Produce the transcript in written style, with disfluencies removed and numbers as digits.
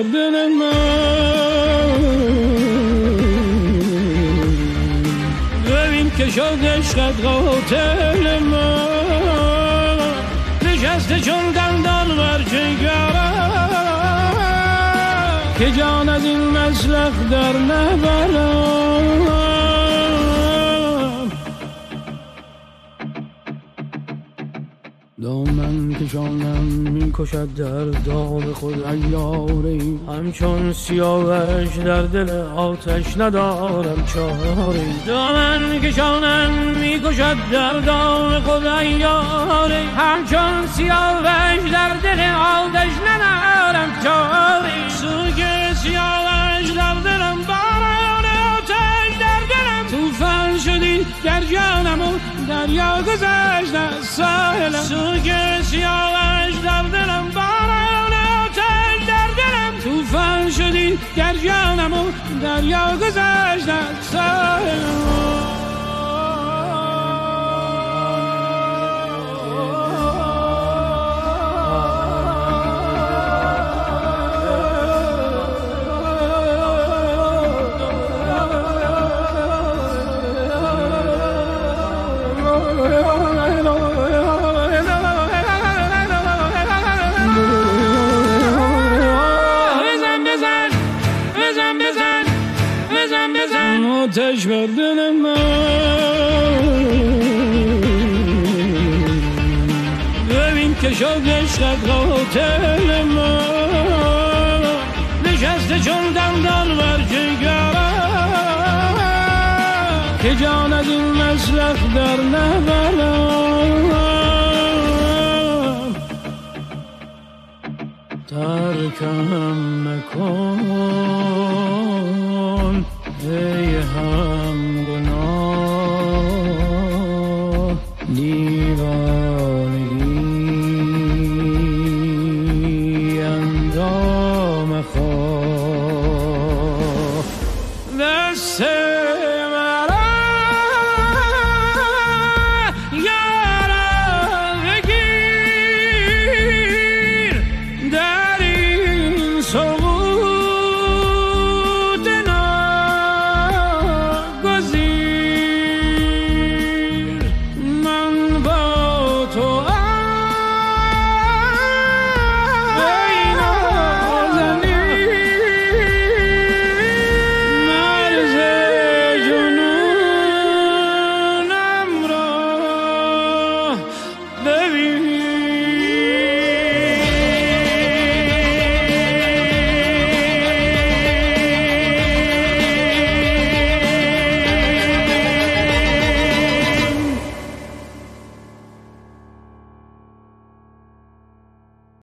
بر دل من ببین که شد عشقت قاتل من نشسته چون دندان بر جگرم که جان از این مسلخ در نبرم دامن کشانم میکشد در داغ خود عیاری همچون سیاوش در دل آتش ندارم چاری دامن کشانم میکشد در داغ خود عیاری همچون سیاوش در دل آتش ندارم چاری سوگ سیاوش در دلم باران آتش در دلم توفان شدی در جانم و دریا گذشت از ساحلم سوگ سیاوش در دلم باران آتش در دلم توفان شدی در جانم و دریا گذشت از ساحلم آتش بر دل من ببین که شد عشقت قاتل من نشسته چون دندان بر جگرم که جان از این مسلخ در نبرم ترکم مکن ای هم